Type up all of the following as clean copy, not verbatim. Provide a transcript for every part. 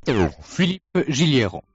Philippe Gilliéron.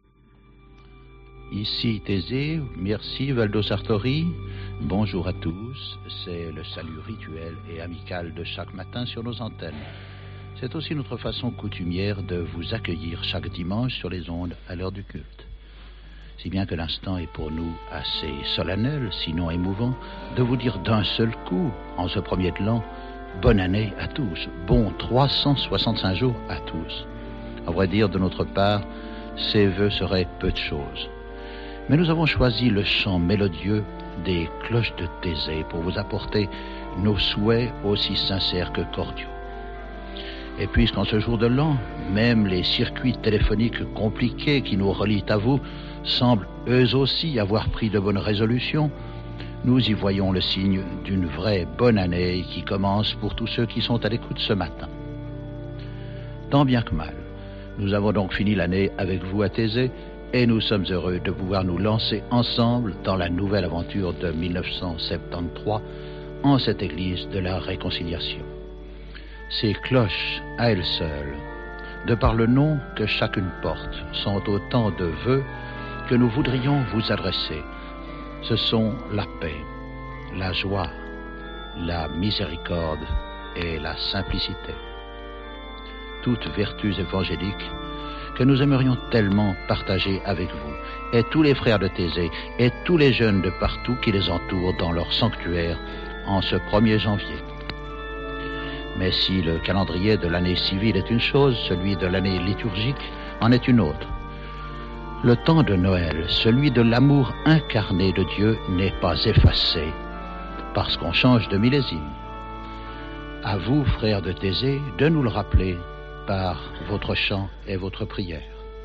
Ici Thésée, merci Valdo Sartori, bonjour à tous, c'est le salut rituel et amical de chaque matin sur nos antennes. C'est aussi notre façon coutumière de vous accueillir chaque dimanche sur les ondes à l'heure du culte. Si bien que l'instant est pour nous assez solennel, sinon émouvant, de vous dire d'un seul coup, en ce premier de l'an, bonne année à tous, bon 365 jours à tous. À vrai dire, de notre part, ces vœux seraient peu de choses. Mais nous avons choisi le chant mélodieux des cloches de Thésée pour vous apporter nos souhaits aussi sincères que cordiaux. Et puisqu'en ce jour de l'an, même les circuits téléphoniques compliqués qui nous relient à vous semblent eux aussi avoir pris de bonnes résolutions, nous y voyons le signe d'une vraie bonne année qui commence pour tous ceux qui sont à l'écoute ce matin. Tant bien que mal, nous avons donc fini l'année avec vous à Thésée et nous sommes heureux de pouvoir nous lancer ensemble dans la nouvelle aventure de 1973 en cette église de la réconciliation. Ces cloches, à elles seules, de par le nom que chacune porte, sont autant de vœux que nous voudrions vous adresser. Ce sont la paix, la joie, la miséricorde et la simplicité. Toutes vertus évangéliques que nous aimerions tellement partager avec vous, et tous les frères de Thésée, et tous les jeunes de partout qui les entourent dans leur sanctuaire en ce 1er janvier. Mais si le calendrier de l'année civile est une chose, celui de l'année liturgique en est une autre. Le temps de Noël, celui de l'amour incarné de Dieu, n'est pas effacé, parce qu'on change de millésime. À vous, frères de Thésée, de nous le rappeler par votre chant et votre prière.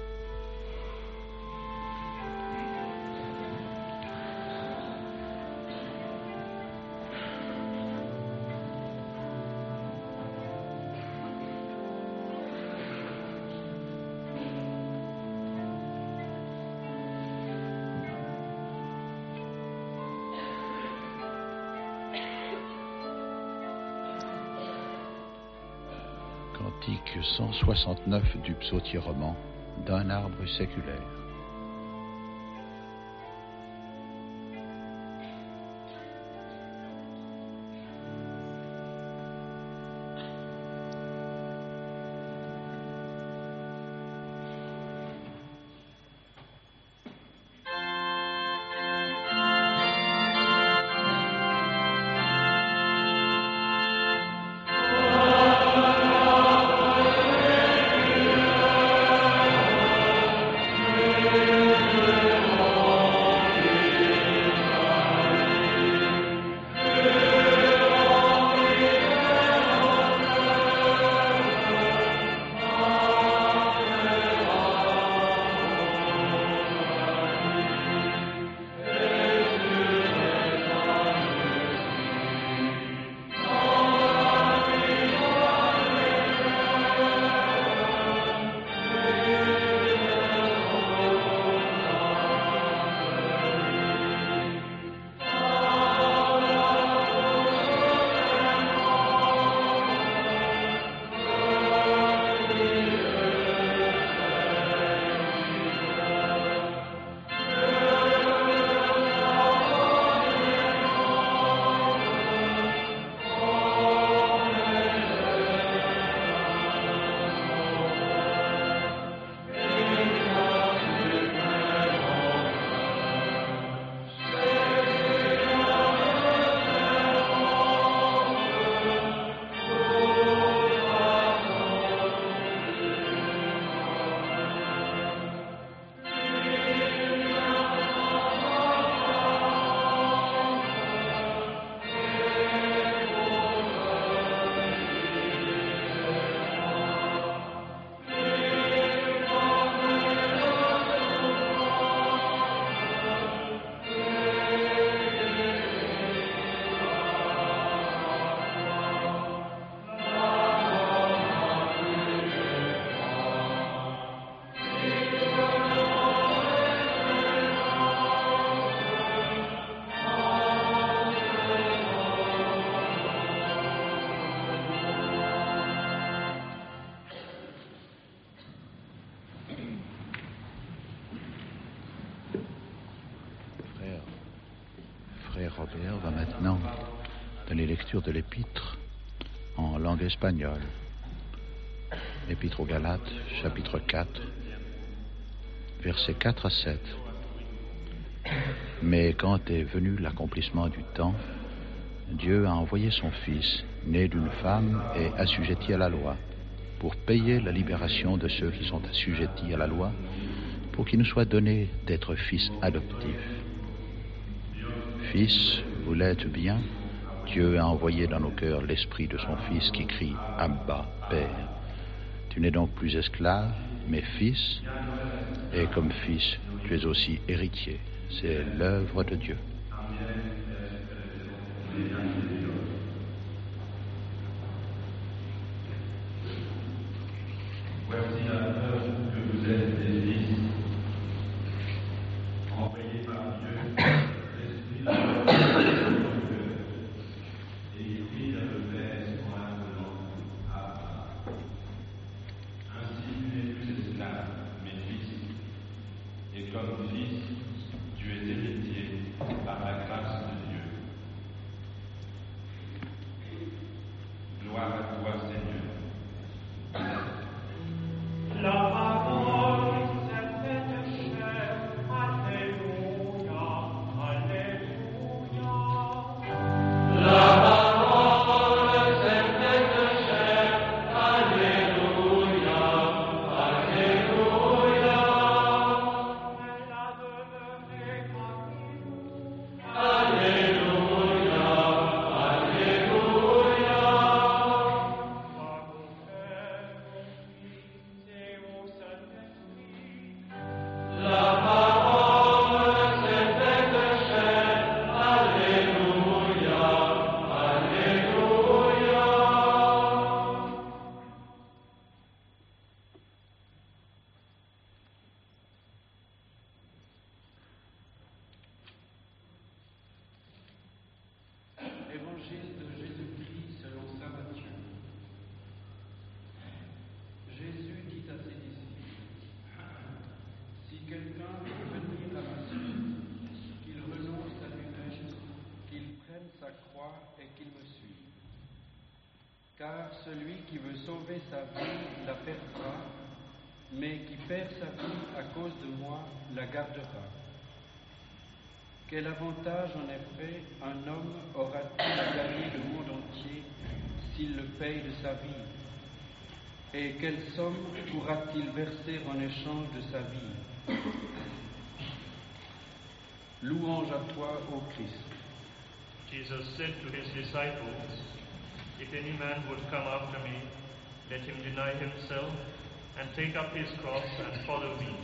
Cantique 169 du psautier roman d'un arbre séculaire. frère Robert va maintenant donner lecture de l'épître en langue espagnole. Épître aux Galates, chapitre 4, versets 4 à 7. Mais quand est venu l'accomplissement du temps, Dieu a envoyé son Fils, né d'une femme et assujetti à la loi, pour payer la libération de ceux qui sont assujettis à la loi, pour qu'il nous soit donné d'être fils adoptifs. Fils, vous l'êtes bien, Dieu a envoyé dans nos cœurs l'esprit de son Fils qui crie « Abba, Père ». Tu n'es donc plus esclave, mais fils, et comme fils, tu es aussi héritier. C'est l'œuvre de Dieu. Voici la preuve que vous êtes des fils, envoyés par Dieu, l'Esprit de Dieu, et il crie à le Père en appelant Abba. Ainsi tu n'es plus esclave, mais fils, et comme fils, tu es héritier par la grâce de Dieu. Gloire à toi, Seigneur. La parole s'est faite chair, Alléluia, Alléluia. La parole s'est faite chair, Alléluia, Alléluia. Elle a demeuré parmi nous, Alléluia, Alléluia. La parole s'est faite chair, Alléluia, Alléluia. Évangile de Jésus-Christ selon saint Matthieu. Jésus dit à ses disciples, si quelqu'un veut venir à ma suite, qu'il renonce à lui-même, qu'il prenne sa croix et qu'il me suive. Car celui qui veut sauver sa vie la perdra, mais qui perd sa vie à cause de moi la gardera. Quel avantage en effet un homme aura-t-il à gagner le monde entier s'il le paye de sa vie? Et quelle somme pourra-t-il verser en échange de sa vie? Louange à toi, ô Christ. Jesus said to his disciples, If any man would come after me, let him deny himself and take up his cross and follow me.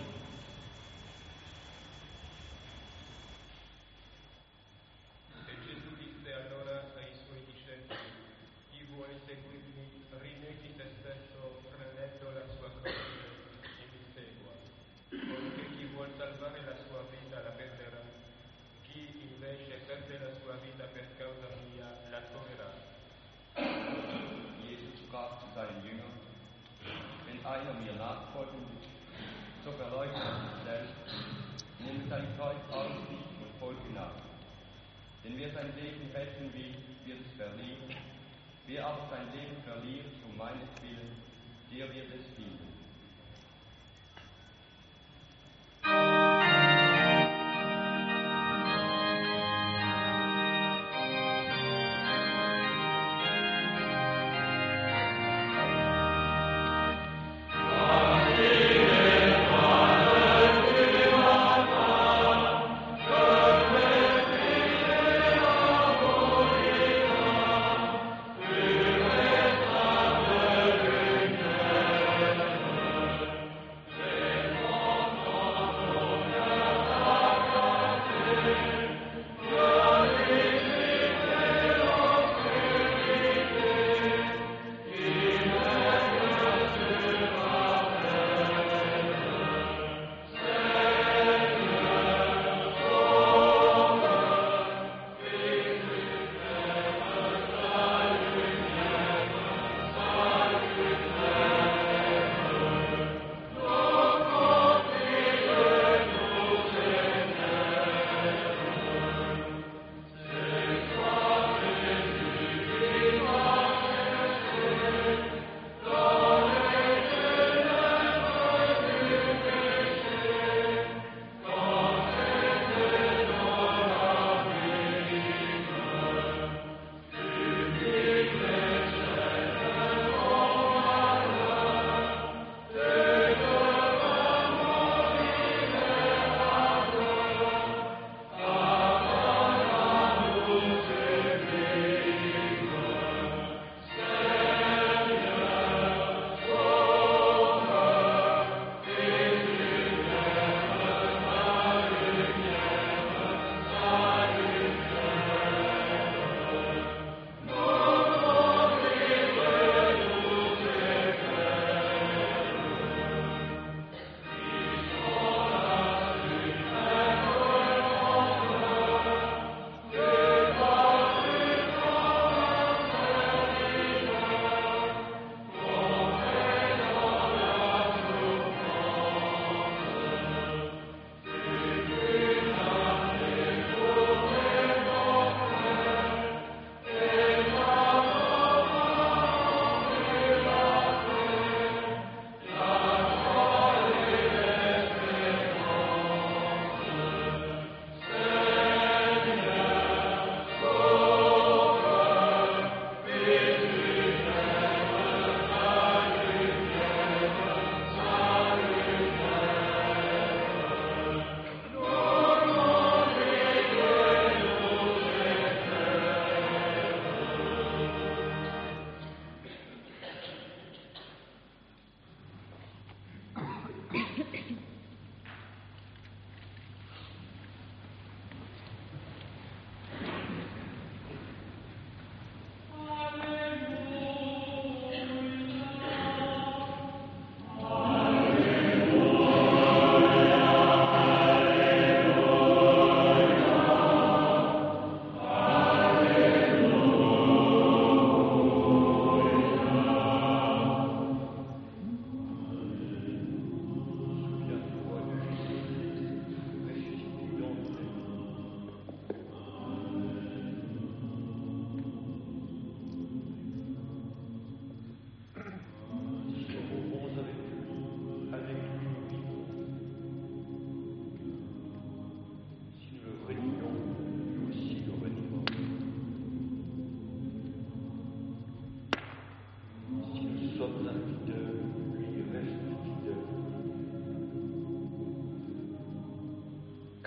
E Gesù disse allora ai suoi discepoli, chi vuole seguirmi rineghi se stesso prendendo la sua croce e mi segua, poiché chi vuol salvare la sua vita la perderà, chi invece perde la sua vita per causa mia la troverà. Jesus sprach zu seinen Jüngern, wenn einer mir nachfolgen will, so verleugne er sich selbst, nehme sein Kreuz auf sich und folge nach. Denn wer sein Leben retten will, wird es verlieren. Wer aber sein Leben verliert, um meinetwillen, der wird es finden. La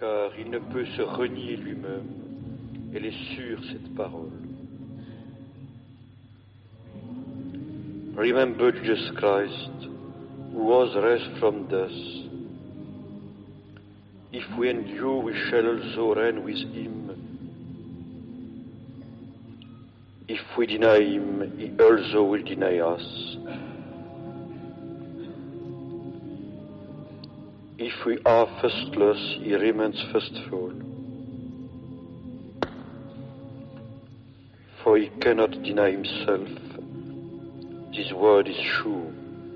car il ne peut se renier lui-même. Elle est sûre, cette parole. Remember Jesus Christ, who was raised from death. If we endure, we shall also reign with him. If we deny him, he also will deny us. If we are faithless, he remains faithful. For he cannot deny himself. This word is true.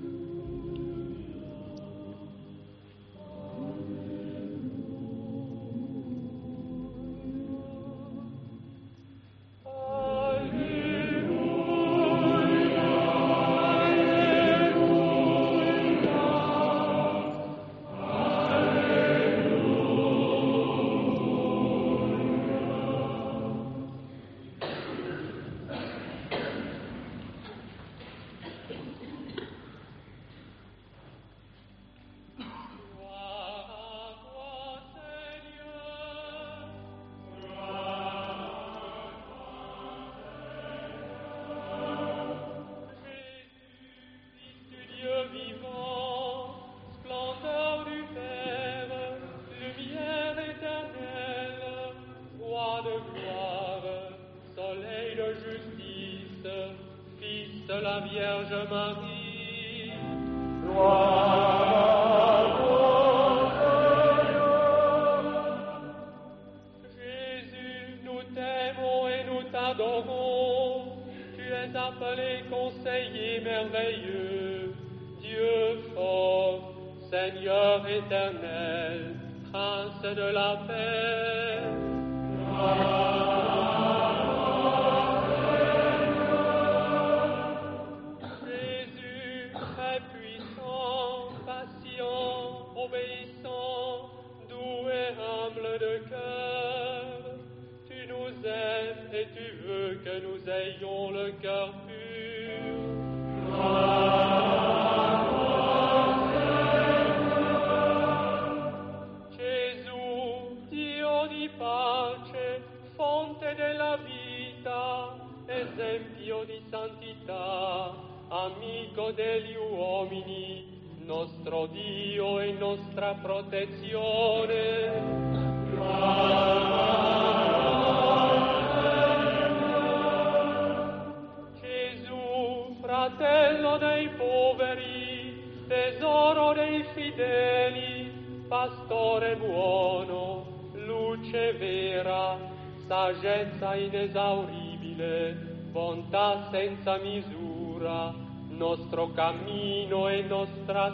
Saggezza inesauribile, bontà senza misura, nostro cammino e nostra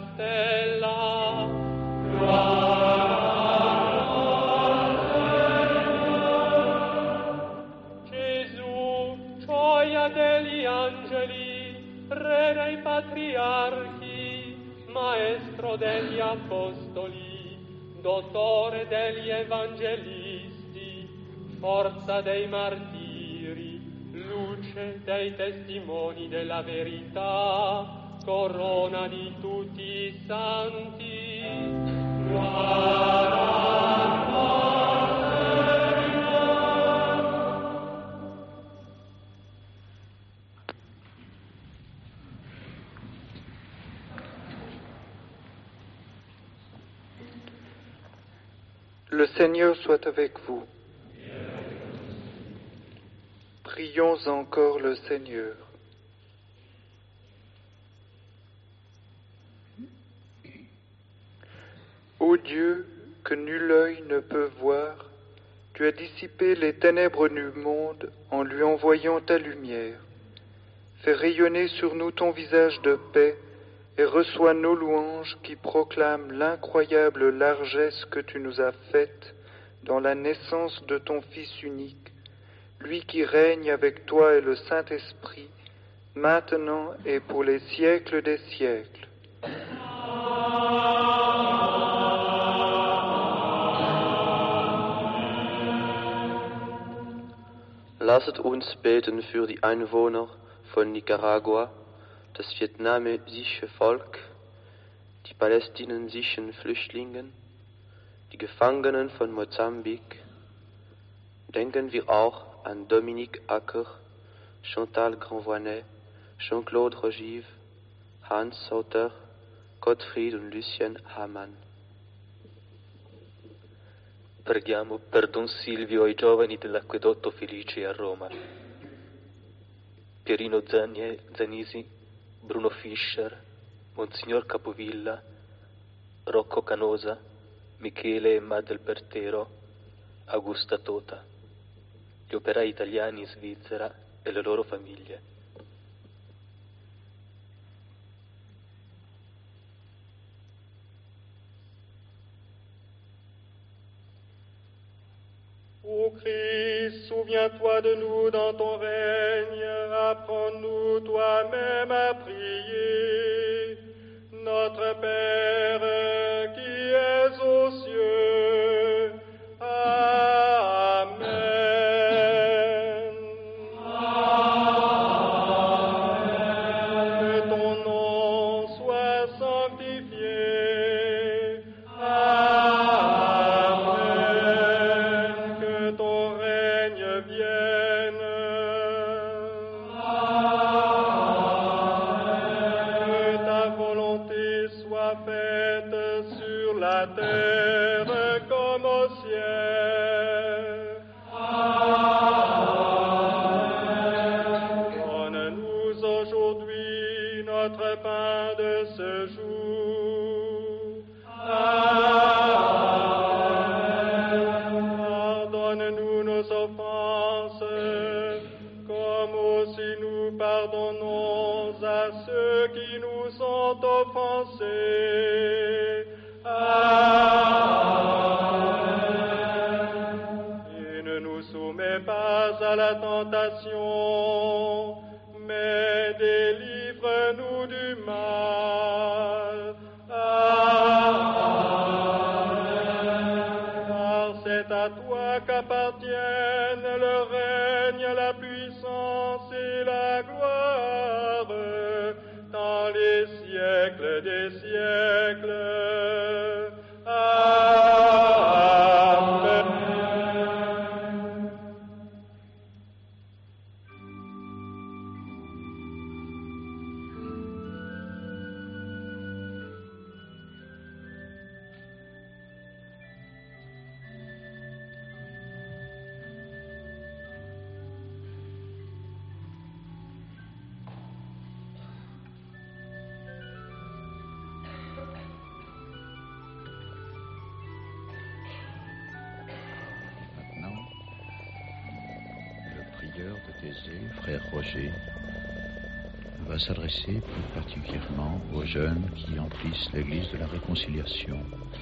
stella. Gesù, gioia degli angeli, re dei patriarchi, maestro degli apostoli, dottore degli evangelisti, forza dei martiri, luce dei testimoni della verità, corona di tutti i santi. Le Seigneur soit avec vous. Prions encore le Seigneur. Ô Dieu, que nul œil ne peut voir, tu as dissipé les ténèbres du monde en lui envoyant ta lumière. Fais rayonner sur nous ton visage de paix et reçois nos louanges qui proclament l'incroyable largesse que tu nous as faite dans la naissance de ton Fils unique, lui qui règne avec toi et le Saint-Esprit, maintenant et pour les siècles des siècles. Lasset uns beten für die Einwohner von Nicaragua, das vietnamesische Volk, die palästinensischen Flüchtlinge, die Gefangenen von Mosambik, denken wir auch an Dominique Acker, Chantal Grandvoinet, Jean-Claude Rogive, Hans Sauter, Gottfried und Lucien Hamann. Preghiamo per Don Silvio e i giovani dell'Acquedotto Felice a Roma. Pierino Zanisi, Bruno Fischer, Monsignor Capovilla, Rocco Canosa, Michele e Madel Bertero, Augusta Tota, gli operai italiani in Svizzera e le loro famiglie. Ô Christ, souviens-toi de nous dans ton règne, apprends-nous toi-même à prier. Notre Père qui es aux cieux, Amen. Que ton nom soit sanctifié. Amen. Que ton règne vienne. Que ta volonté soit faite sur la terre comme au ciel. Donne-nous aujourd'hui notre pain de ce jour. Pardonne-nous nos offenses, comme aussi nous pardonnons à ceux qui nous ont offensés. Et ne nous soumets pas à la tentation, mais délivre-nous du mal. Car c'est à toi qu'appartiennent le règne, la puissance et la gloire dans les siècles des siècles. Amen. Maintenant, le prieur de Thésée, frère Roger, va s'adresser plus particulièrement aux jeunes qui emplissent l'église de la réconciliation.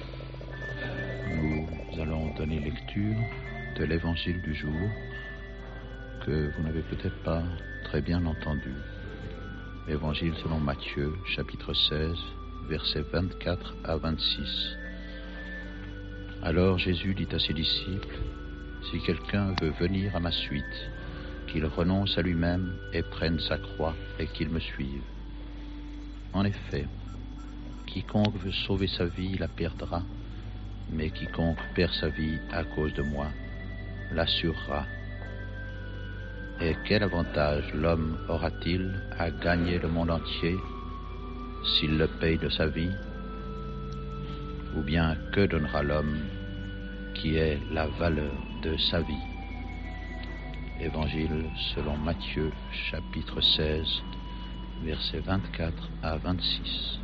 Nous allons donner lecture de l'évangile du jour que vous n'avez peut-être pas très bien entendu. L'évangile selon Matthieu, chapitre 16, versets 24 à 26. Alors Jésus dit à ses disciples, « Si quelqu'un veut venir à ma suite, qu'il renonce à lui-même et prenne sa croix et qu'il me suive. En effet, quiconque veut sauver sa vie la perdra, mais quiconque perd sa vie à cause de moi l'assurera. Et quel avantage l'homme aura-t-il à gagner le monde entier s'il le paye de sa vie? Ou bien que donnera l'homme qui est la valeur de sa vie? » Évangile selon Matthieu, chapitre 16, versets 24 à 26.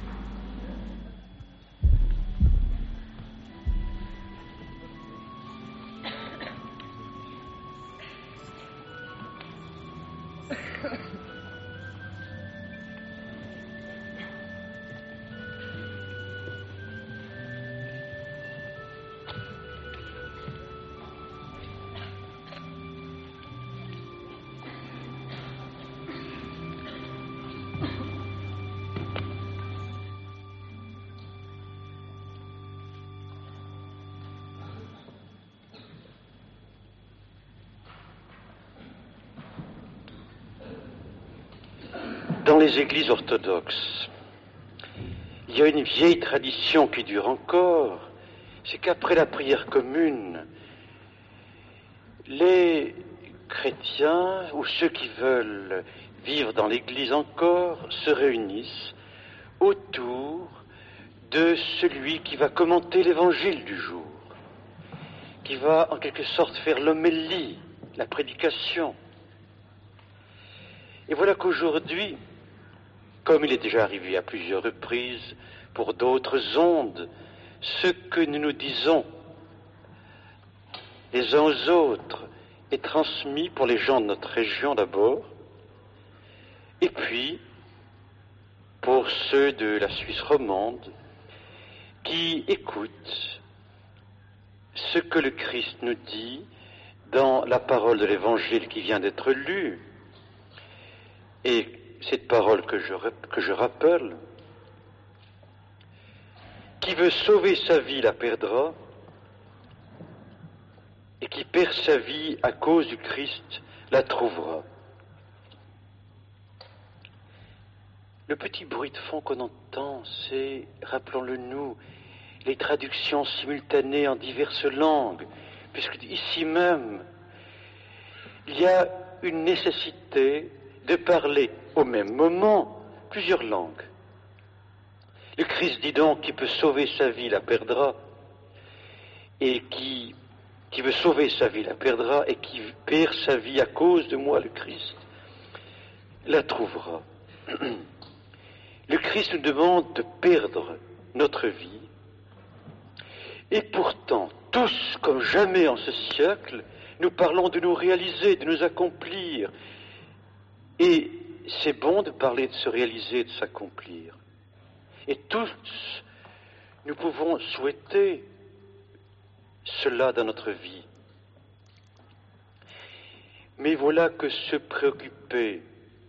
Dans les églises orthodoxes, il y a une vieille tradition qui dure encore c'est qu'après la prière commune, les chrétiens ou ceux qui veulent vivre dans l'Église encore se réunissent autour de celui qui va commenter l'Évangile du jour, qui va en quelque sorte faire l'homélie, la prédication. Et voilà qu'aujourd'hui, comme il est déjà arrivé à plusieurs reprises pour d'autres ondes, ce que nous nous disons les uns aux autres est transmis pour les gens de notre région d'abord, et puis pour ceux de la Suisse romande qui écoutent ce que le Christ nous dit dans la parole de l'Évangile qui vient d'être lue. Et cette parole que je rappelle, qui veut sauver sa vie la perdra, et qui perd sa vie à cause du Christ la trouvera. Le petit bruit de fond qu'on entend, c'est, rappelons-le nous, les traductions simultanées en diverses langues, puisque ici même, il y a une nécessité de parler au même moment plusieurs langues. Le Christ dit donc qui peut sauver sa vie la perdra, et qui veut sauver sa vie la perdra, et qui perd sa vie à cause de moi, le Christ, la trouvera. Le Christ nous demande de perdre notre vie, et pourtant, tous, comme jamais en ce siècle, nous parlons de nous réaliser, de nous accomplir. Et c'est bon de parler de se réaliser, de s'accomplir. Et tous, nous pouvons souhaiter cela dans notre vie. Mais voilà que se préoccuper,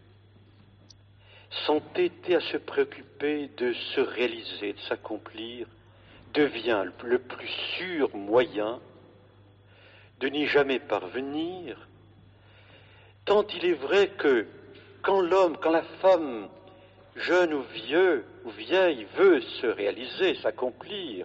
s'entêter à se préoccuper de se réaliser, de s'accomplir, devient le plus sûr moyen de n'y jamais parvenir, tant il est vrai que quand l'homme, quand la femme, jeune ou vieux ou vieille, veut se réaliser, s'accomplir,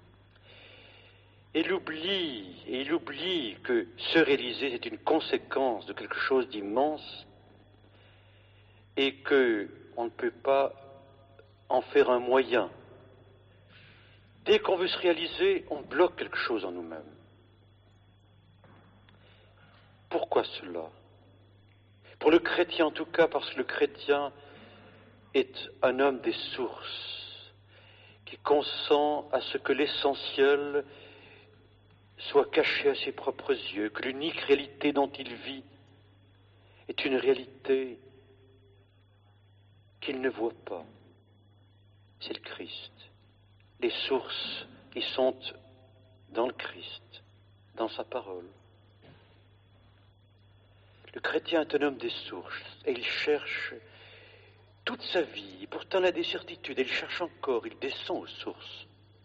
il oublie que se réaliser est une conséquence de quelque chose d'immense et qu'on ne peut pas en faire un moyen. Dès qu'on veut se réaliser, on bloque quelque chose en nous-mêmes. Pourquoi cela? Pour le chrétien en tout cas, parce que le chrétien est un homme des sources, qui consent à ce que l'essentiel soit caché à ses propres yeux, que l'unique réalité dont il vit est une réalité qu'il ne voit pas. C'est le Christ. Les sources, ils sont dans le Christ, dans sa parole. Le chrétien est un homme des sources, et il cherche toute sa vie, pourtant il a des certitudes, et il cherche encore, il descend aux sources.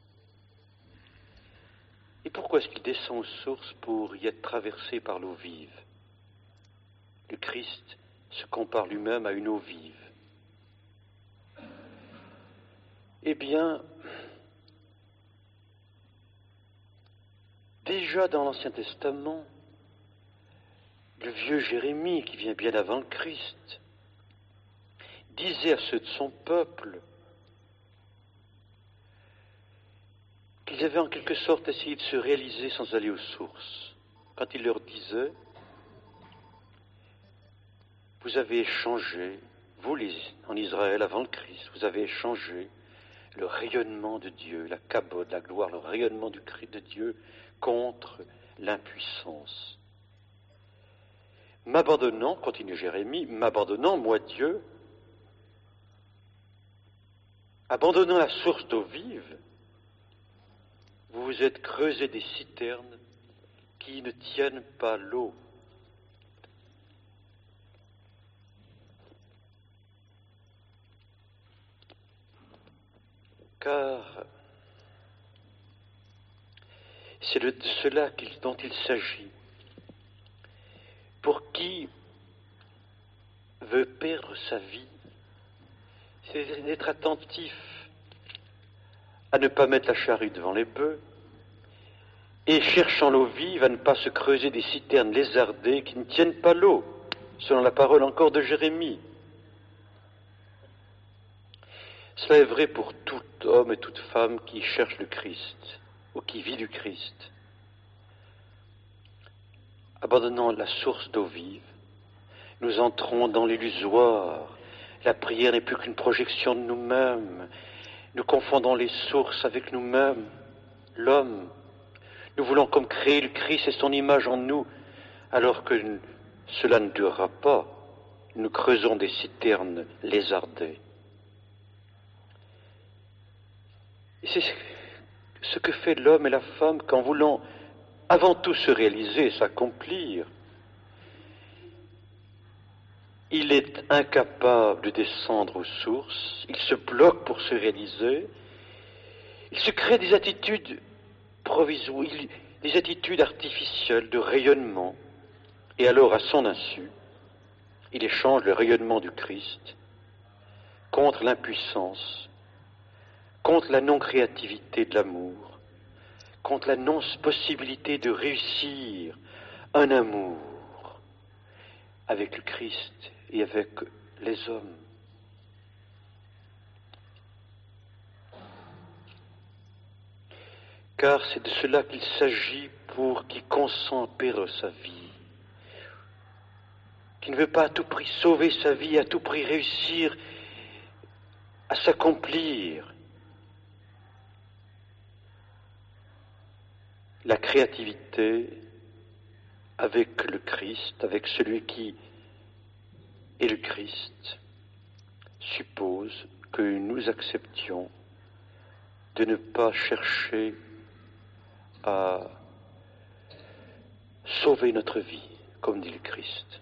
Et pourquoi est-ce qu'il descend aux sources? Pour y être traversé par l'eau vive. Le Christ se compare lui-même à une eau vive. Eh bien, déjà dans l'Ancien Testament, le vieux Jérémie, qui vient bien avant le Christ, disait à ceux de son peuple qu'ils avaient en quelque sorte essayé de se réaliser sans aller aux sources. Quand il leur disait, vous avez échangé, vous en Israël avant le Christ, vous avez échangé le rayonnement de Dieu, la kabod, la gloire, le rayonnement du Christ de Dieu contre l'impuissance. M'abandonnant, continue Jérémie, m'abandonnant, moi Dieu, abandonnant la source d'eau vive, vous vous êtes creusé des citernes qui ne tiennent pas l'eau. Car c'est de cela dont il s'agit. Pour qui veut perdre sa vie, c'est d'être attentif à ne pas mettre la charrue devant les bœufs, et cherchant l'eau vive à ne pas se creuser des citernes lézardées qui ne tiennent pas l'eau, selon la parole encore de Jérémie. Cela est vrai pour tout homme et toute femme qui cherche le Christ ou qui vit du Christ. Abandonnant la source d'eau vive, nous entrons dans l'illusoire. La prière n'est plus qu'une projection de nous-mêmes. Nous confondons les sources avec nous-mêmes, l'homme. Nous voulons comme créer le Christ et son image en nous, alors que cela ne durera pas. Nous creusons des citernes lézardées. Et c'est ce que fait l'homme et la femme quand voulant avant tout se réaliser, s'accomplir. Il est incapable de descendre aux sources, il se bloque pour se réaliser, il se crée des attitudes provisoires, des attitudes artificielles de rayonnement, et alors à son insu, il échange le rayonnement du Christ contre l'impuissance, contre la non-créativité de l'amour, contre la non-possibilité de réussir un amour avec le Christ et avec les hommes. Car c'est de cela qu'il s'agit pour qui consent perdre sa vie, qui ne veut pas à tout prix sauver sa vie, à tout prix réussir à s'accomplir. La créativité avec le Christ, avec celui qui est le Christ, suppose que nous acceptions de ne pas chercher à sauver notre vie, comme dit le Christ.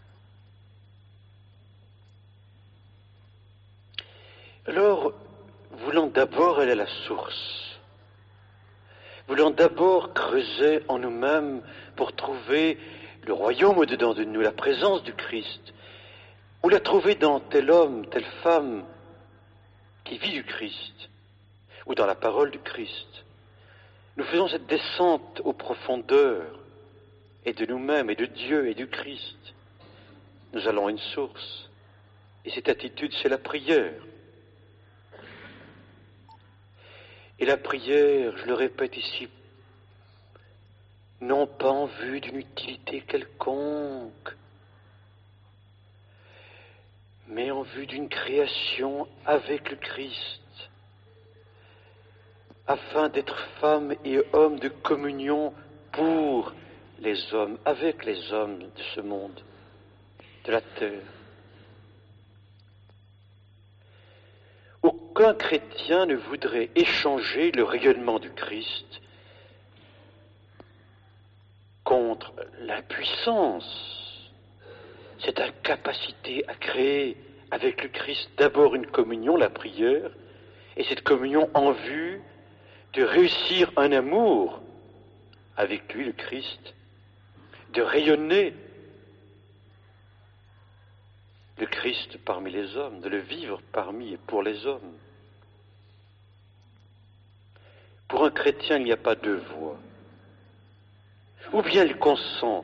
Alors, voulant d'abord aller à la source, voulant d'abord creuser en nous-mêmes pour trouver le royaume au-dedans de nous, la présence du Christ, ou la trouver dans tel homme, telle femme qui vit du Christ, ou dans la parole du Christ. Nous faisons cette descente aux profondeurs, et de nous-mêmes, et de Dieu, et du Christ. Nous allons à une source, et cette attitude, c'est la prière. Et la prière, je le répète ici, non pas en vue d'une utilité quelconque, mais en vue d'une création avec le Christ, afin d'être femme et homme de communion pour les hommes, avec les hommes de ce monde, de la terre. Aucun chrétien ne voudrait échanger le rayonnement du Christ contre l'impuissance, cette incapacité à créer avec le Christ d'abord une communion, la prière, et cette communion en vue de réussir un amour avec lui, le Christ, de rayonner le Christ parmi les hommes, de le vivre parmi et pour les hommes. Pour un chrétien, il n'y a pas deux voies. Ou bien il consent,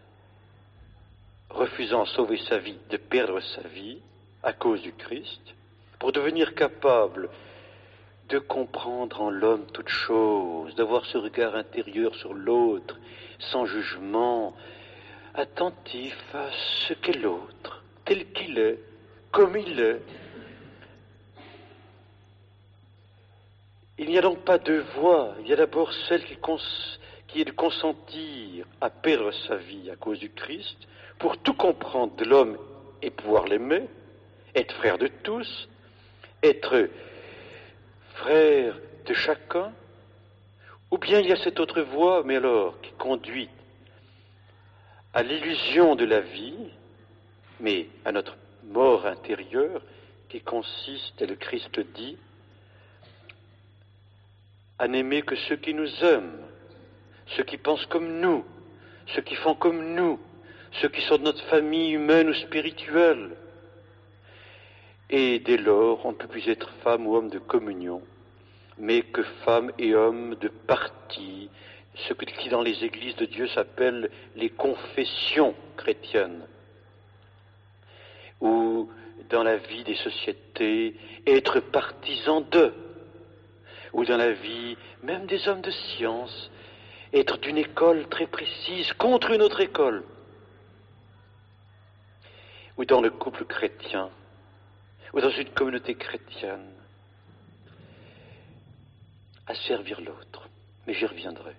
refusant de sauver sa vie, de perdre sa vie à cause du Christ, pour devenir capable de comprendre en l'homme toute chose, d'avoir ce regard intérieur sur l'autre, sans jugement, attentif à ce qu'est l'autre, tel qu'il est, comme il est. Il n'y a donc pas deux voies. Il y a d'abord celle qui est de consentir à perdre sa vie à cause du Christ, pour tout comprendre de l'homme et pouvoir l'aimer, être frère de tous, être frère de chacun. Ou bien il y a cette autre voie, mais alors, qui conduit à l'illusion de la vie, mais à notre mort intérieure, qui consiste, et le Christ le dit, à n'aimer que ceux qui nous aiment, ceux qui pensent comme nous, ceux qui font comme nous, ceux qui sont de notre famille humaine ou spirituelle. Et dès lors, on ne peut plus être femme ou homme de communion, mais que femme et homme de parti, ce qui dans les églises de Dieu s'appelle les confessions chrétiennes, ou dans la vie des sociétés, être partisan d'eux, ou dans la vie même des hommes de science, être d'une école très précise contre une autre école, ou dans le couple chrétien, ou dans une communauté chrétienne, à servir l'autre. Mais j'y reviendrai.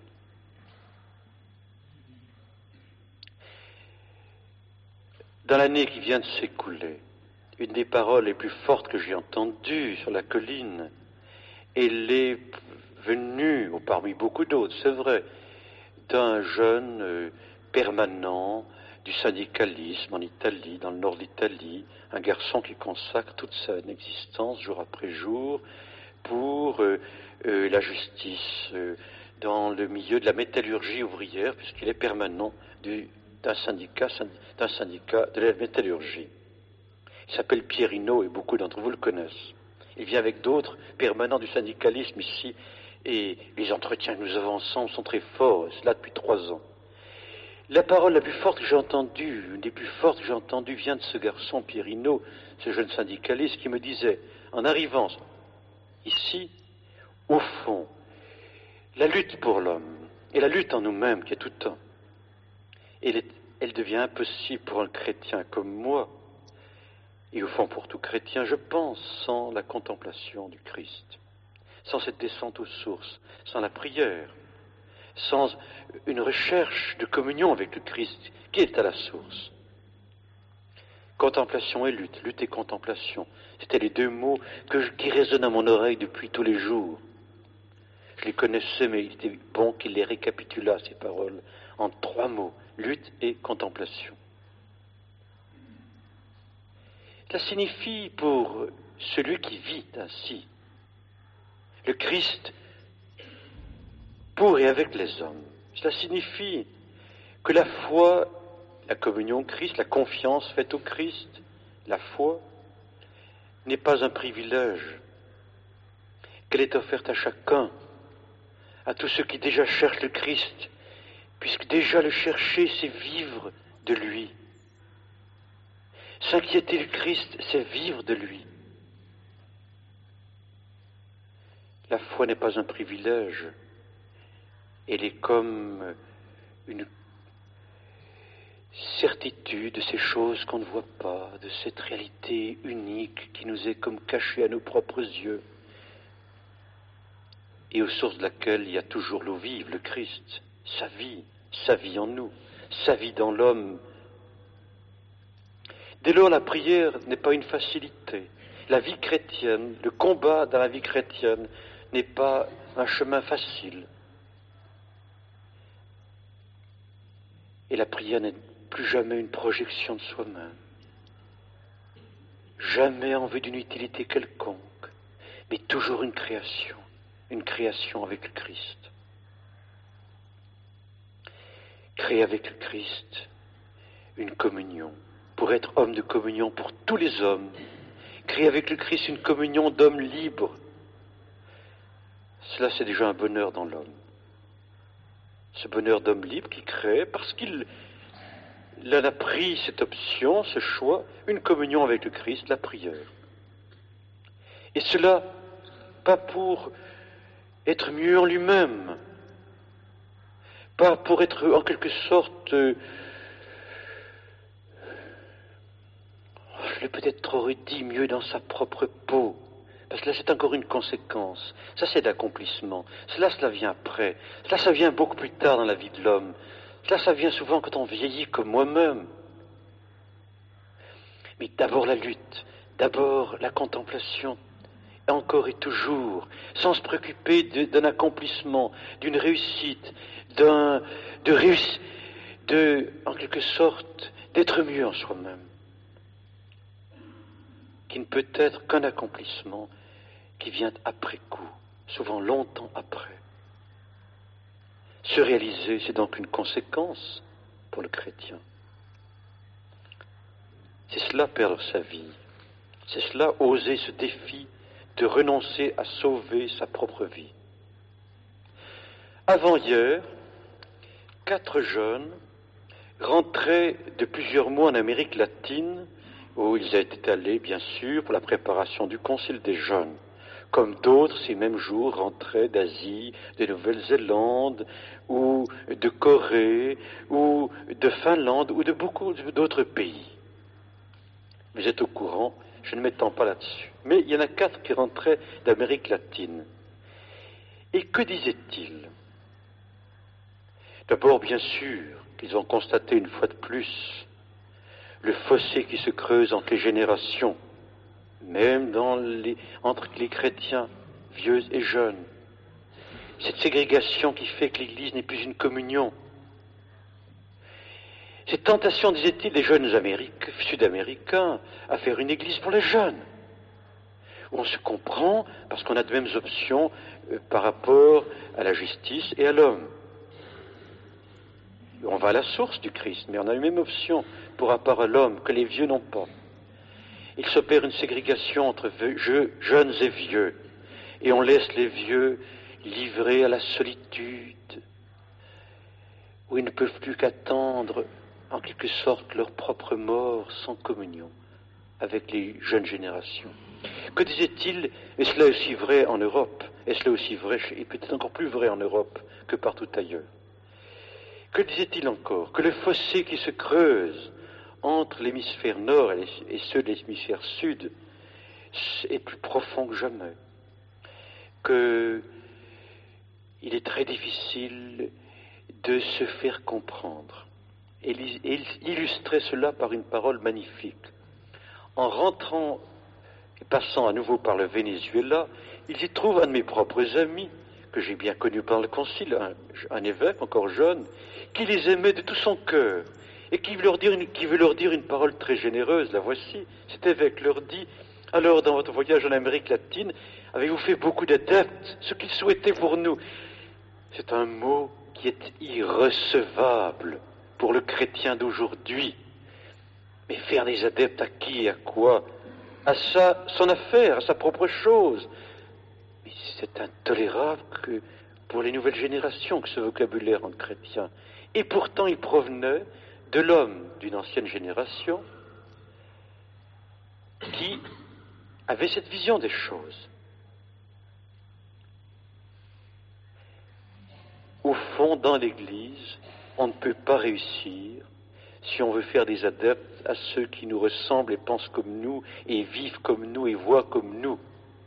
Dans l'année qui vient de s'écouler, une des paroles les plus fortes que j'ai entendues sur la colline, elle est venue, parmi beaucoup d'autres, c'est vrai, d'un jeune permanent du syndicalisme en Italie, dans le nord de l'Italie, un garçon qui consacre toute sa existence, jour après jour, pour la justice dans le milieu de la métallurgie ouvrière, puisqu'il est permanent d'un syndicat de la métallurgie. Il s'appelle Pierino et beaucoup d'entre vous le connaissent. Il vient avec d'autres permanents du syndicalisme ici et les entretiens que nous avons ensemble sont très forts, cela depuis 3 ans. La parole la plus forte que j'ai entendue, une des plus fortes que j'ai entendues vient de ce garçon Pierino, ce jeune syndicaliste qui me disait, en arrivant ici, au fond, la lutte pour l'homme et la lutte en nous-mêmes qui est tout le temps, elle devient impossible pour un chrétien comme moi, et au fond pour tout chrétien, je pense, sans la contemplation du Christ, sans cette descente aux sources, sans la prière, sans une recherche de communion avec le Christ, qui est à la source. Contemplation et lutte, lutte et contemplation, c'était les 2 mots qui résonnent à mon oreille depuis tous les jours. Je les connaissais, mais il était bon qu'il les récapitulât, ces paroles, en 3 mots, lutte et contemplation. Cela signifie pour celui qui vit ainsi, le Christ pour et avec les hommes. Cela signifie que la foi, la communion au Christ, la confiance faite au Christ, la foi, n'est pas un privilège, qu'elle est offerte à chacun, à tous ceux qui déjà cherchent le Christ, puisque déjà le chercher, c'est vivre de lui. S'inquiéter du Christ, c'est vivre de lui. La foi n'est pas un privilège, elle est comme une certitude de ces choses qu'on ne voit pas, de cette réalité unique qui nous est comme cachée à nos propres yeux, et aux sources de laquelle il y a toujours l'eau vive, le Christ, sa vie en nous, sa vie dans l'homme. Dès lors, la prière n'est pas une facilité. La vie chrétienne, le combat dans la vie chrétienne n'est pas un chemin facile. Et la prière n'est plus jamais une projection de soi-même, jamais en vue d'une utilité quelconque, mais toujours une création avec le Christ. Créer avec le Christ une communion, pour être homme de communion pour tous les hommes. Créer avec le Christ une communion d'hommes libres. Cela, c'est déjà un bonheur dans l'homme. Ce bonheur d'homme libre qui crée, parce qu'il en a pris cette option, ce choix, une communion avec le Christ, la prière. Et cela, pas pour être mieux en lui-même, pas pour être en quelque sorte, je l'ai peut-être trop redit, mieux dans sa propre peau, parce que là c'est encore une conséquence, ça c'est l'accomplissement, cela vient après, ça vient beaucoup plus tard dans la vie de l'homme, ça vient souvent quand on vieillit comme moi-même. Mais d'abord la lutte, d'abord la contemplation, encore et toujours, sans se préoccuper d'un accomplissement, d'une réussite, en quelque sorte, d'être mieux en soi-même, qui ne peut être qu'un accomplissement qui vient après coup, souvent longtemps après. Se réaliser, c'est donc une conséquence pour le chrétien. C'est cela perdre sa vie, c'est cela oser ce défi de renoncer à sauver sa propre vie. Avant-hier, 4 jeunes rentraient de plusieurs mois en Amérique latine, où ils étaient allés, bien sûr, pour la préparation du Concile des jeunes. Comme d'autres, ces mêmes jours, rentraient d'Asie, de Nouvelle-Zélande, ou de Corée, ou de Finlande, ou de beaucoup d'autres pays. Vous êtes au courant, je ne m'étends pas là-dessus. Mais il y en a 4 qui rentraient d'Amérique latine. Et que disaient-ils? D'abord, bien sûr, qu'ils ont constaté une fois de plus le fossé qui se creuse entre les générations, même entre les chrétiens, vieux et jeunes. Cette ségrégation qui fait que l'Église n'est plus une communion. Cette tentation, disaient-ils, des jeunes sud-américains à faire une Église pour les jeunes, où on se comprend parce qu'on a de mêmes options par rapport à la justice et à l'homme. On va à la source du Christ, mais on a les mêmes options pour rapport à l'homme que les vieux n'ont pas. Il s'opère une ségrégation entre jeunes et vieux, et on laisse les vieux livrés à la solitude, où ils ne peuvent plus qu'attendre, en quelque sorte, leur propre mort sans communion avec les jeunes générations. Que disait-il? Et cela est aussi vrai en Europe, et cela aussi vrai, et peut-être encore plus vrai en Europe que partout ailleurs. Que disait-il encore? Que le fossé qui se creuse entre l'hémisphère nord et ceux de l'hémisphère sud est plus profond que jamais. Qu'il est très difficile de se faire comprendre. Et il illustrait cela par une parole magnifique. En rentrant et passant à nouveau par le Venezuela, ils y trouvent un de mes propres amis, que j'ai bien connu par le concile, un évêque encore jeune, qui les aimait de tout son cœur, et qui veut leur dire une parole très généreuse. La voici. Cet évêque leur dit: alors, dans votre voyage en Amérique latine, avez-vous fait beaucoup d'adeptes? Ce qu'il souhaitait pour nous. C'est un mot qui est irrecevable pour le chrétien d'aujourd'hui. Mais faire des adeptes à qui et à quoi? À son affaire, à sa propre chose. Mais c'est intolérable que pour les nouvelles générations que ce vocabulaire entre chrétiens. Et pourtant, il provenait de l'homme d'une ancienne génération qui avait cette vision des choses. Au fond, dans l'Église, on ne peut pas réussir si on veut faire des adeptes à ceux qui nous ressemblent et pensent comme nous, et vivent comme nous, et voient comme nous.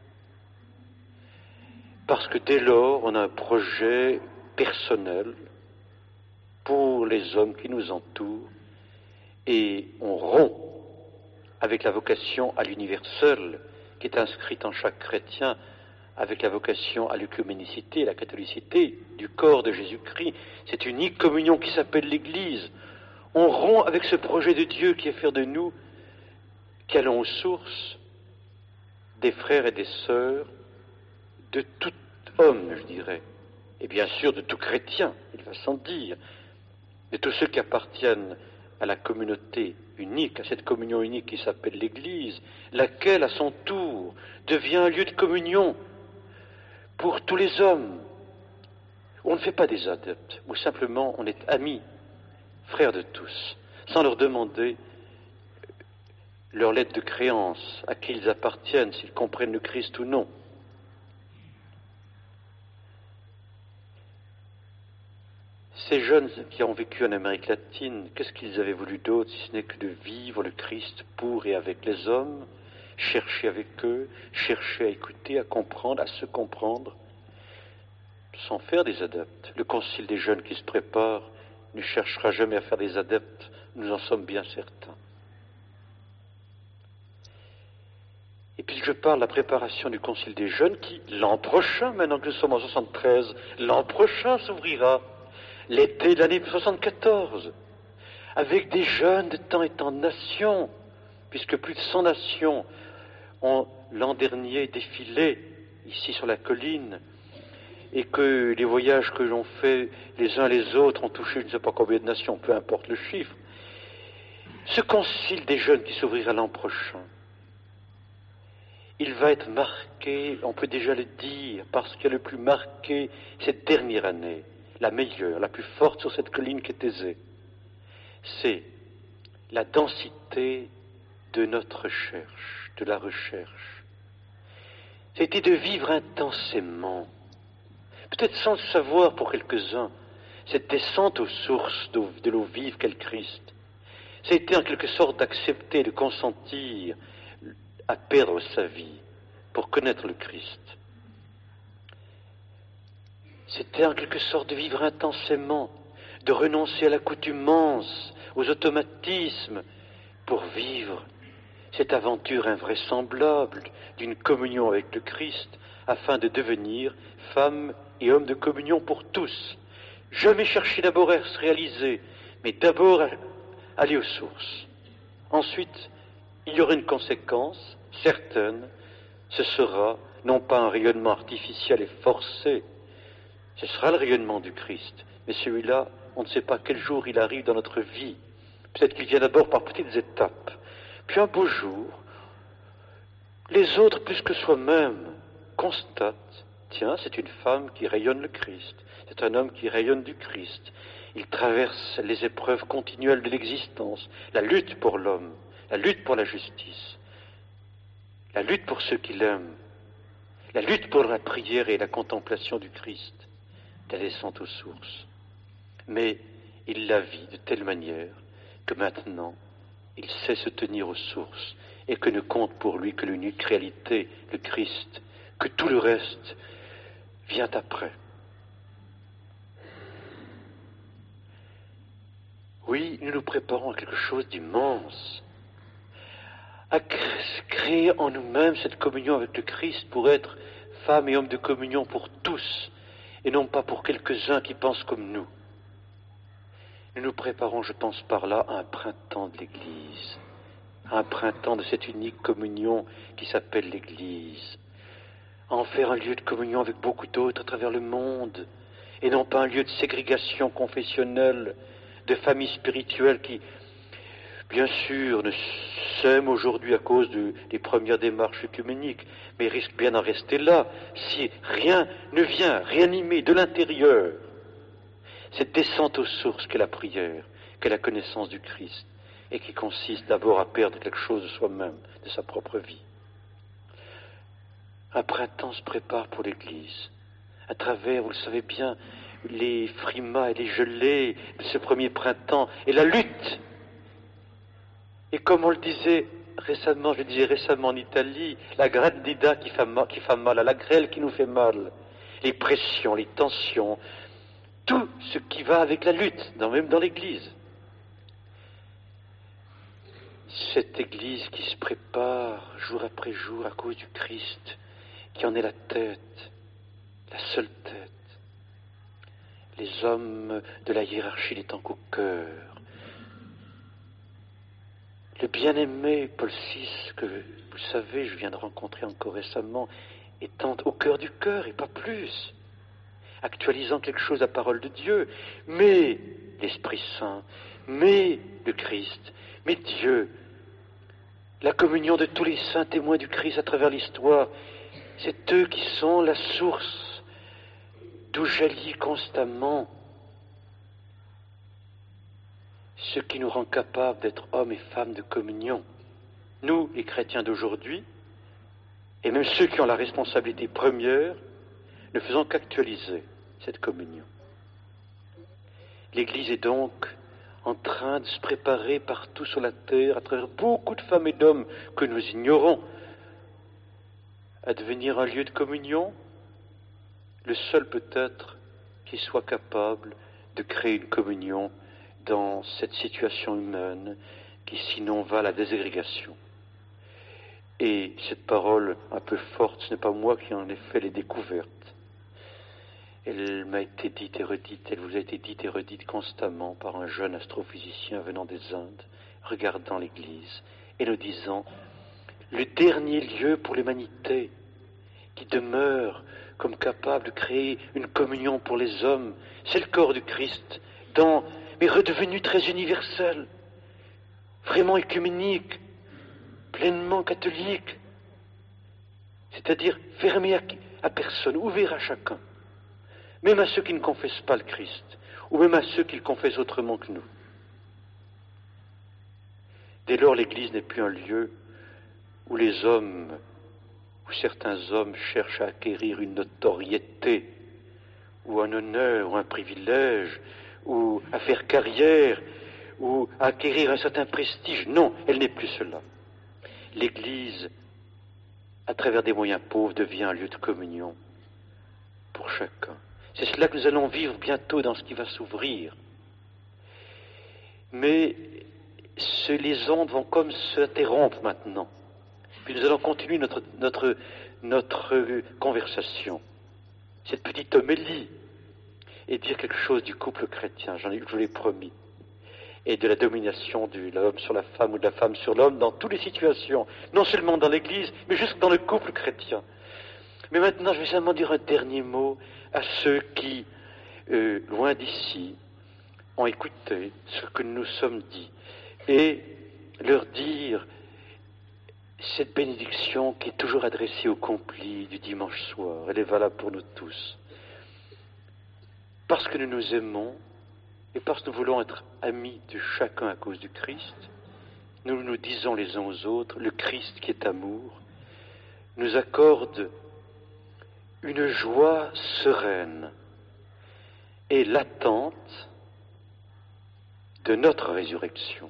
Parce que dès lors, on a un projet personnel pour les hommes qui nous entourent, et on rompt avec la vocation à l'universel qui est inscrite en chaque chrétien, avec la vocation à l'œcuménicité, la catholicité du corps de Jésus-Christ, cette unique communion qui s'appelle l'Église. On rompt avec ce projet de Dieu qui est faire de nous, qui allons aux sources, des frères et des sœurs, de tout homme, je dirais, et bien sûr de tout chrétien, il va sans dire, de tous ceux qui appartiennent à la communauté unique, à cette communion unique qui s'appelle l'Église, laquelle, à son tour, devient un lieu de communion pour tous les hommes. On ne fait pas des adeptes, ou simplement on est amis, frères de tous, sans leur demander leur lettre de créance, à qui ils appartiennent, s'ils comprennent le Christ ou non. Ces jeunes qui ont vécu en Amérique latine, qu'est-ce qu'ils avaient voulu d'autre si ce n'est que de vivre le Christ pour et avec les hommes, chercher avec eux, chercher à écouter, à comprendre, à se comprendre, sans faire des adeptes. Le concile des jeunes qui se prépare ne cherchera jamais à faire des adeptes, nous en sommes bien certains. Et puis je parle de la préparation du concile des jeunes qui, l'an prochain, maintenant que nous sommes en 73, l'an prochain s'ouvrira, l'été de l'année 74, avec des jeunes de temps et temps de nations, puisque plus de 100 nations ont l'an dernier défilé ici sur la colline, et que les voyages que l'on fait les uns les autres ont touché je ne sais pas combien de nations, peu importe le chiffre. Ce concile des jeunes qui s'ouvrira l'an prochain, il va être marqué, on peut déjà le dire, parce qu'il a le plus marqué cette dernière année, la meilleure, la plus forte sur cette colline qu'est Thésée. C'est la densité de notre recherche, de la recherche. C'était de vivre intensément, peut-être sans le savoir pour quelques-uns, cette descente aux sources de l'eau vive qu'est le Christ. C'était en quelque sorte d'accepter, de consentir à perdre sa vie pour connaître le Christ. C'était en quelque sorte de vivre intensément, de renoncer à l'accoutumance, aux automatismes, pour vivre cette aventure invraisemblable d'une communion avec le Christ, afin de devenir femme et homme de communion pour tous. Jamais chercher d'abord à se réaliser, mais d'abord à aller aux sources. Ensuite, il y aura une conséquence certaine, ce sera non pas un rayonnement artificiel et forcé, ce sera le rayonnement du Christ, mais celui-là, on ne sait pas quel jour il arrive dans notre vie. Peut-être qu'il vient d'abord par petites étapes, puis un beau jour, les autres plus que soi-même constatent, tiens, c'est une femme qui rayonne le Christ, c'est un homme qui rayonne du Christ. Il traverse les épreuves continuelles de l'existence, la lutte pour l'homme, la lutte pour la justice, la lutte pour ceux qu'il aime, la lutte pour la prière et la contemplation du Christ, la descente aux sources. Mais il la vit de telle manière que maintenant, il sait se tenir aux sources et que ne compte pour lui que l'unique réalité, le Christ, que tout le reste vient après. Oui, nous nous préparons à quelque chose d'immense, à créer en nous-mêmes cette communion avec le Christ pour être femmes et hommes de communion pour tous, et non pas pour quelques-uns qui pensent comme nous. Nous nous préparons, je pense par là, à un printemps de l'Église, à un printemps de cette unique communion qui s'appelle l'Église, à en faire un lieu de communion avec beaucoup d'autres à travers le monde, et non pas un lieu de ségrégation confessionnelle, de familles spirituelles qui, bien sûr, ne s'aiment aujourd'hui à cause des premières démarches œcuméniques, mais risquent bien d'en rester là si rien ne vient réanimer de l'intérieur cette descente aux sources qu'est la prière, qu'est la connaissance du Christ, et qui consiste d'abord à perdre quelque chose de soi-même, de sa propre vie. Un printemps se prépare pour l'Église, à travers, vous le savez bien, les frimas et les gelées de ce premier printemps, et la lutte. Et comme on le disait récemment, je le disais récemment en Italie, la grandida qui fait mal, la grêle qui nous fait mal, les pressions, les tensions, tout ce qui va avec la lutte, même dans l'Église. Cette Église qui se prépare jour après jour à cause du Christ, qui en est la tête, la seule tête. Les hommes de la hiérarchie n'étant qu'au cœur. Le bien-aimé Paul VI, que vous savez, je viens de rencontrer encore récemment, étant au cœur du cœur et pas plus, actualisant quelque chose à parole de Dieu, mais l'Esprit Saint, mais le Christ, mais Dieu, la communion de tous les saints témoins du Christ à travers l'histoire, c'est eux qui sont la source d'où jaillit constamment ce qui nous rend capables d'être hommes et femmes de communion. Nous, les chrétiens d'aujourd'hui, et même ceux qui ont la responsabilité première, ne faisons qu'actualiser cette communion. L'Église est donc en train de se préparer partout sur la terre, à travers beaucoup de femmes et d'hommes que nous ignorons, à devenir un lieu de communion, le seul peut-être qui soit capable de créer une communion dans cette situation humaine qui sinon va à la désagrégation. Et cette parole un peu forte, ce n'est pas moi qui en ai fait les découvertes. Elle m'a été dite et redite, elle vous a été dite et redite constamment par un jeune astrophysicien venant des Indes, regardant l'Église et nous disant « Le dernier lieu pour l'humanité qui demeure comme capable de créer une communion pour les hommes, c'est le corps du Christ, mais redevenu très universel, vraiment œcuménique, pleinement catholique, c'est-à-dire fermé à personne, ouvert à chacun. même à ceux qui ne confessent pas le Christ, ou même à ceux qui le confessent autrement que nous. Dès lors, l'Église n'est plus un lieu où les hommes, où certains hommes cherchent à acquérir une notoriété, ou un honneur, ou un privilège, ou à faire carrière, ou à acquérir un certain prestige. Non, elle n'est plus cela. L'Église, à travers des moyens pauvres, devient un lieu de communion pour chacun. C'est cela que nous allons vivre bientôt dans ce qui va s'ouvrir. Mais les ondes vont comme s'interrompre maintenant. Puis nous allons continuer notre conversation, cette petite homélie, et dire quelque chose du couple chrétien, je vous l'ai promis, et de la domination de l'homme sur la femme ou de la femme sur l'homme dans toutes les situations, non seulement dans l'Église, mais jusque dans le couple chrétien. Mais maintenant, je vais seulement dire un dernier mot à ceux qui, loin d'ici, ont écouté ce que nous nous sommes dit, et leur dire cette bénédiction qui est toujours adressée au complis du dimanche soir. Elle est valable pour nous tous. Parce que nous nous aimons et parce que nous voulons être amis de chacun à cause du Christ, nous nous disons les uns aux autres, le Christ qui est amour, nous accorde une joie sereine et l'attente de notre résurrection.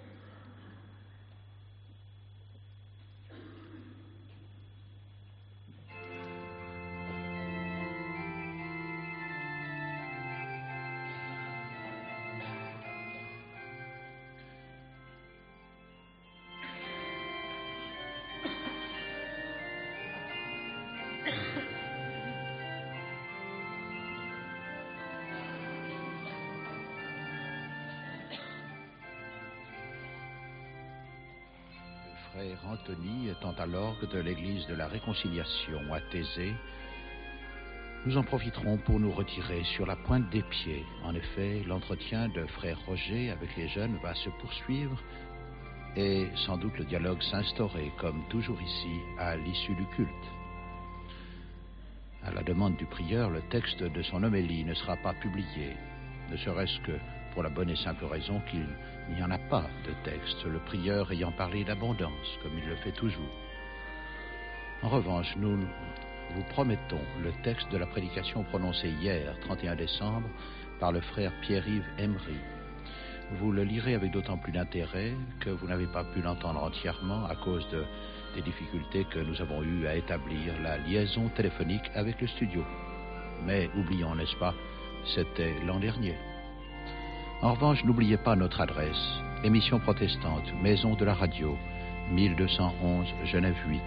Frère Anthony étant à l'orgue de l'église de la Réconciliation à Thésée, nous en profiterons pour nous retirer sur la pointe des pieds. En effet, l'entretien de frère Roger avec les jeunes va se poursuivre et sans doute le dialogue s'instaurer, comme toujours ici, à l'issue du culte. À la demande du prieur, le texte de son homélie ne sera pas publié, ne serait-ce que pour la bonne et simple raison qu'il n'y en a pas de texte, le prieur ayant parlé d'abondance, comme il le fait toujours. En revanche, nous vous promettons le texte de la prédication prononcée hier, 31 décembre, par le frère Pierre-Yves Emery. Vous le lirez avec d'autant plus d'intérêt que vous n'avez pas pu l'entendre entièrement à cause des difficultés que nous avons eues à établir la liaison téléphonique avec le studio. Mais oublions, n'est-ce pas, c'était l'an dernier. En revanche, n'oubliez pas notre adresse, émission protestante, Maison de la Radio, 1211 Genève 8.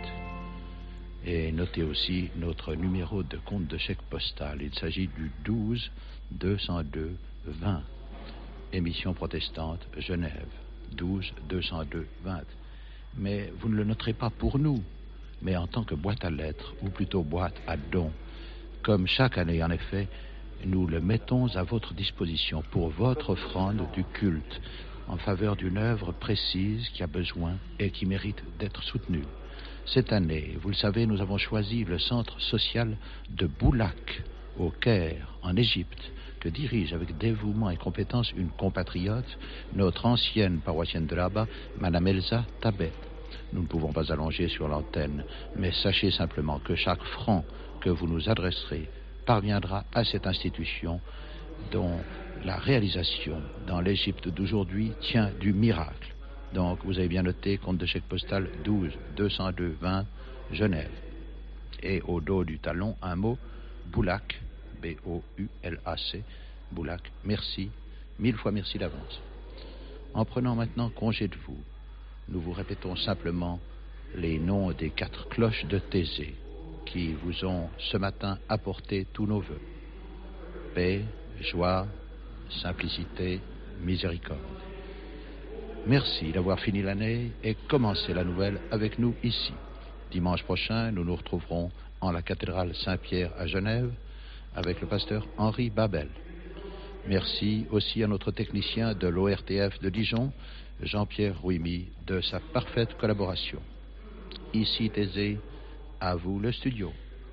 Et notez aussi notre numéro de compte de chèque postal. Il s'agit du 12 202 20. Émission protestante, Genève, 12 202 20. Mais vous ne le noterez pas pour nous, mais en tant que boîte à lettres, ou plutôt boîte à dons. Comme chaque année, en effet, nous le mettons à votre disposition pour votre offrande du culte en faveur d'une œuvre précise qui a besoin et qui mérite d'être soutenue. Cette année, vous le savez, nous avons choisi le centre social de Boulak, au Caire, en Égypte, que dirige avec dévouement et compétence une compatriote, notre ancienne paroissienne de là-bas, Madame Elsa Tabet. Nous ne pouvons pas allonger sur l'antenne, mais sachez simplement que chaque franc que vous nous adresserez parviendra à cette institution dont la réalisation dans l'Égypte d'aujourd'hui tient du miracle. Donc, vous avez bien noté, compte de chèque postal 12 202 20, Genève. Et au dos du talon, un mot, Boulak, B-O-U-L-A-C, Boulak, merci, 1000 fois merci d'avance. En prenant maintenant congé de vous, nous vous répétons simplement les noms des 4 cloches de Thésée qui vous ont ce matin apporté tous nos vœux. Paix, joie, simplicité, miséricorde. Merci d'avoir fini l'année et commencé la nouvelle avec nous ici. Dimanche prochain, nous nous retrouverons en la cathédrale Saint-Pierre à Genève avec le pasteur Henri Babel. Merci aussi à notre technicien de l'ORTF de Dijon, Jean-Pierre Rouimi, de sa parfaite collaboration. Ici Thésée, à vous le studio.